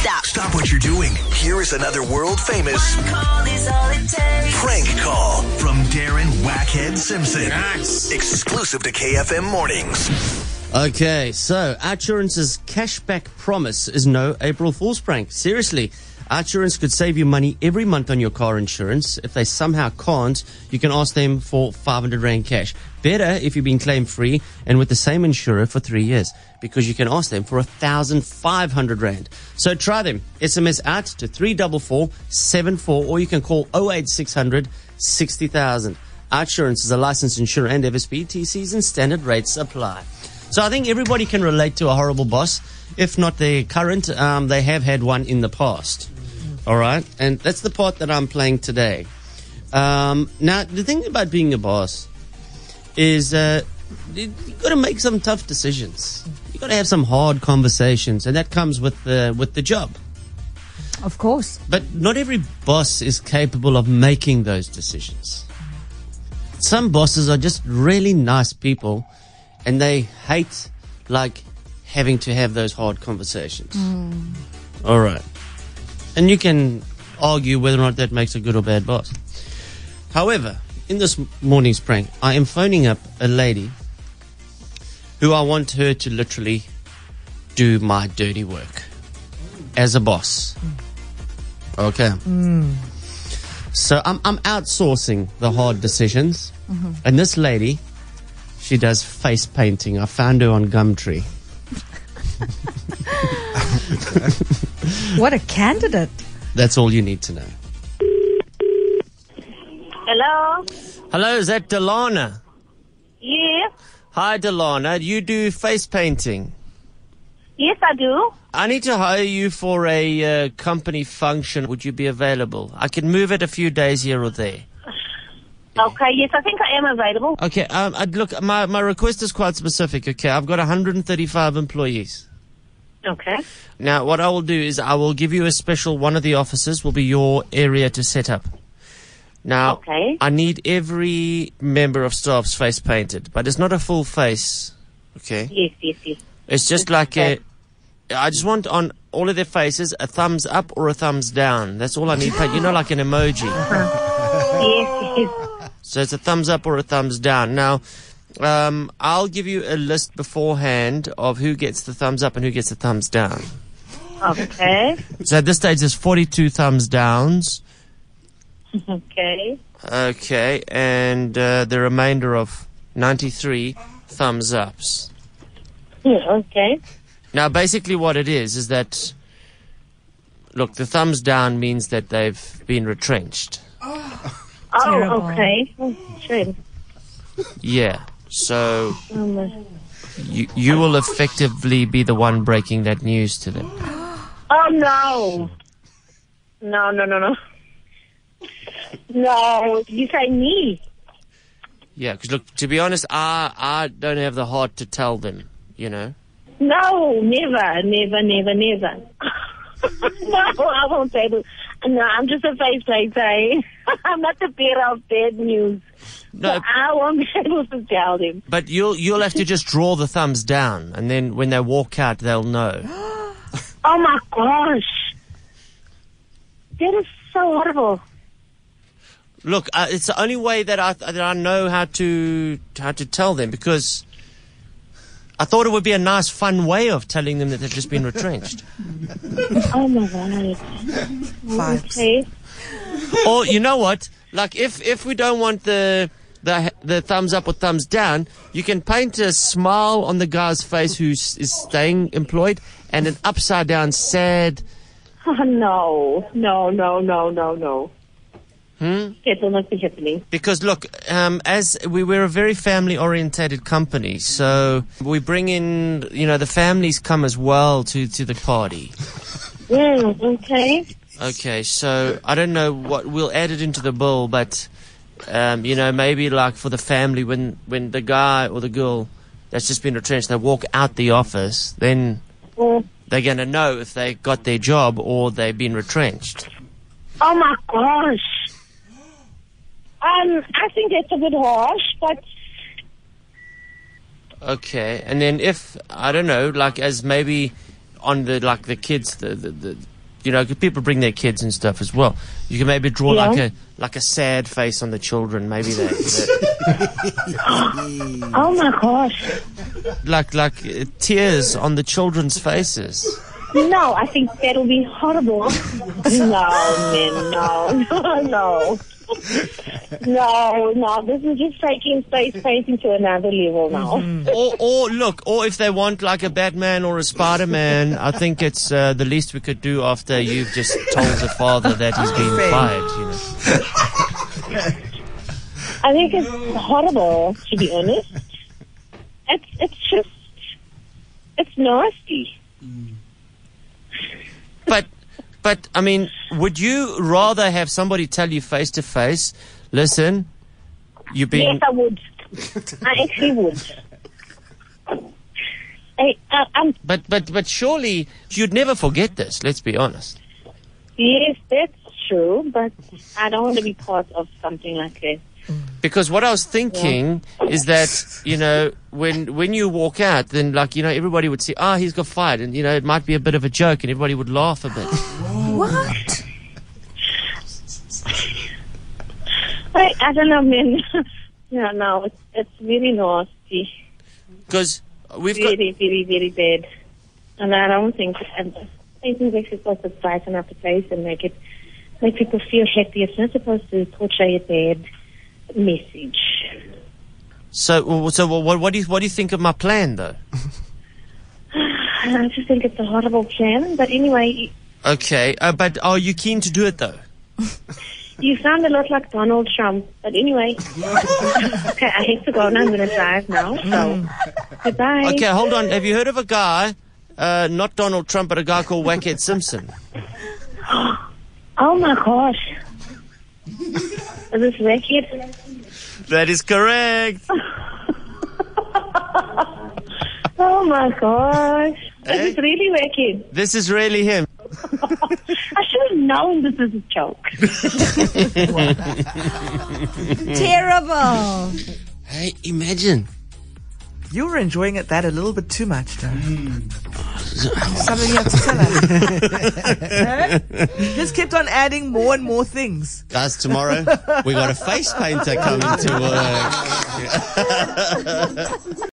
Stop. Stop what you're doing. Here is another world famous One call is all it takes. prank call from Darren Wackhead Simpson. Nice. Exclusive to KFM Mornings. Okay, so Outsurance's cashback promise is no April Fool's prank. Seriously, Outsurance could save you money every month on your car insurance. If they somehow can't, you can ask them for 500 Rand cash. Better if you've been claim free and with the same insurer for 3 years, because you can ask them for 1,500 Rand. So try them. SMS out to 34474, or you can call 08600 60,000. Outsurance is a licensed insurer and FSP. TCs and standard rates apply. So I think everybody can relate to a horrible boss. If not their current, they have had one in the past. All right? And that's the part that I'm playing today. Now, the thing about being a boss is you've got to make some tough decisions. You've got to have some hard conversations, and that comes with the job. Of course. But not every boss is capable of making those decisions. Some bosses are just really nice people, and they hate, having to have those hard conversations. All right. And you can argue whether or not that makes a good or bad boss. However, in this morning's prank, I am phoning up a lady who I want her to literally do my dirty work as a boss. Okay. So I'm outsourcing the hard decisions. And this lady, she does face painting. I found her on Gumtree. What a candidate. That's all you need to know. Hello? Hello, is that Delana? Yes. Hi, Delana. You do face painting. Yes, I do. I need to hire you for a company function. Would you be available? I can move it a few days here or there. Okay, yes, I think I am available. Okay, look, my request is quite specific, okay? I've got 135 employees. Okay. Now, what I will do is I will give you a special, one of the offices will be your area to set up. Now, Okay. I need every member of staff's face painted, but it's not a full face, okay? Yes. It's just like I just want on all of their faces a thumbs up or a thumbs down. That's all I need painted. You know, like an emoji. Yes. So it's a thumbs up or a thumbs down. Now, I'll give you a list beforehand of who gets the thumbs up and who gets the thumbs down. Okay. So at this stage, there's 42 thumbs downs. Okay. Okay, and the remainder of 93 thumbs ups. Okay. Now, basically what it is that, look, the thumbs down means that they've been retrenched. Terrible. Oh, okay. Sure. Yeah, so you will effectively be the one breaking that news to them. Oh, no. No. No, you say me. Yeah, because look, to be honest, I don't have the heart to tell them, you know. No, never. No, I won't say that. No, I'm just a face painter. I'm not the bearer of bad news. No, So I won't be able to tell them. but you'll have to just draw the thumbs down, and then when they walk out, they'll know. Oh my gosh. That is so horrible. Look, it's the only way that I know how to tell them, because I thought it would be a nice, fun way of telling them that they've just been retrenched. Oh my god. Vibes. Okay. Or you know what? Like if we don't want the thumbs up or thumbs down, you can paint a smile on the guy's face who is staying employed, and an upside down sad. Oh, no. That will not be happening. Because look, as we're a very family orientated company, so we bring in, the families come as well to the party. Okay. Okay, so I don't know what we'll add it into the bill, but maybe like for the family, when the guy or the girl that's just been retrenched, they walk out the office, then they're going to know if they got their job or they've been retrenched. Oh my gosh. I think that's a bit harsh, but Okay, and then if I don't know, like as maybe on the kids, the people bring their kids and stuff as well. You can maybe draw Yeah. like a sad face on the children. Maybe Oh my gosh. like tears on the children's faces. No, I think that'll be horrible. No, man, no. No, this is just taking space painting to another level now. Or if they want like a Batman or a Spider-Man, I think it's the least we could do after you've just told the father that he's been fired. I think it's horrible, to be honest. It's nasty. But I mean, would you rather have somebody tell you face to face, listen, you've been... Yes, I would. I actually would. But surely you'd never forget this, let's be honest. Yes, that's true, but I don't want to be part of something like that. Because what I was thinking is that, when you walk out, then everybody would say, he's got fired. And, it might be a bit of a joke and everybody would laugh a bit. What? I don't know, man. No, it's really nasty. Because we've very, very, very bad. And I don't think painting is supposed to brighten up the face and make people feel happy. It's not supposed to portray a bad message. So what do you think of my plan, though? I just think it's a horrible plan. But anyway, Okay, but are you keen to do it, though? you sound a lot like Donald Trump. But anyway, okay, I have to go now. I'm going to drive now. So goodbye. Okay, hold on. Have you heard of a guy, not Donald Trump, but a guy called Wackhead Simpson? Oh my gosh. Is this wicked? That is correct. Oh my gosh. Hey. Is this really wicked? This is really him. I should have known this was a joke. Terrible. Hey, imagine. You were enjoying that a little bit too much, though. Something you have to tell us. Just kept on adding more and more things. Guys, tomorrow we got a face painter coming to work.